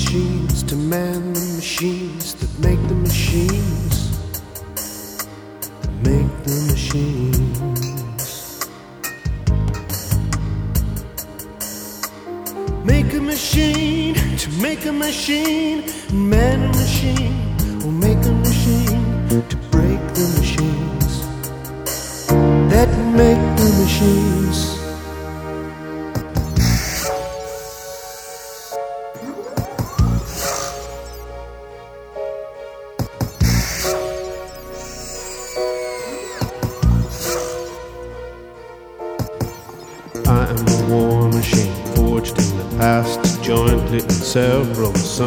machines to man the machines that make the machines that make the machines. Make a machine to make a machine, and man a machine will make a machine to break the machines that make the machines. I am a war machine forged in the past, jointly in several